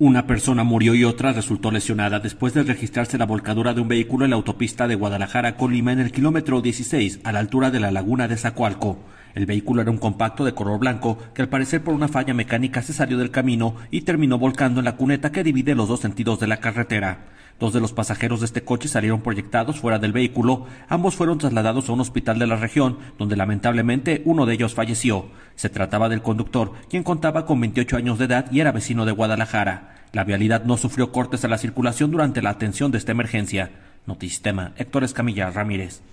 Una persona murió y otra resultó lesionada después de registrarse la volcadura de un vehículo en la autopista de Guadalajara a Colima en el kilómetro 16, a la altura de la laguna de Zacualco. El vehículo era un compacto de color blanco que al parecer por una falla mecánica se salió del camino y terminó volcando en la cuneta que divide los dos sentidos de la carretera. Dos de los pasajeros de este coche salieron proyectados fuera del vehículo. Ambos fueron trasladados a un hospital de la región, donde lamentablemente uno de ellos falleció. Se trataba del conductor, quien contaba con 28 años de edad y era vecino de Guadalajara. La vialidad no sufrió cortes a la circulación durante la atención de esta emergencia. Notisistema, Héctor Escamilla Ramírez.